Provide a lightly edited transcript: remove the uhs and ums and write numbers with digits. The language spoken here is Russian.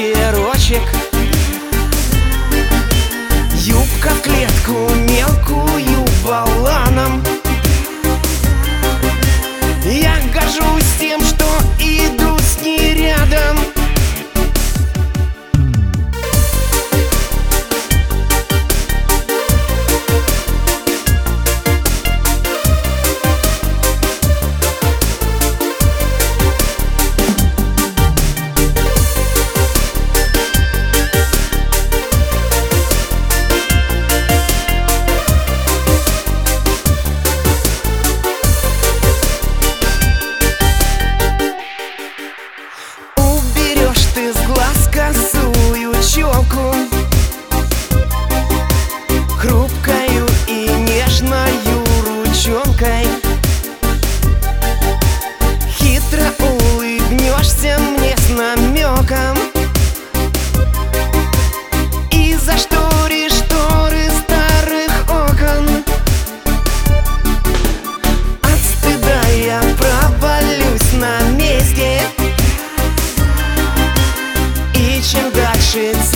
вечерочек. Юбка в клетку мелкую воланом. Я горжусь тем, что иду с ней рядом. Ты с глаз косую челку, хрупкою и нежною ручонкой. Хитро улыбнешься мне с намеком и зашторишь шторы старых окон. От стыда я провалюсь на месте. Чем дальше,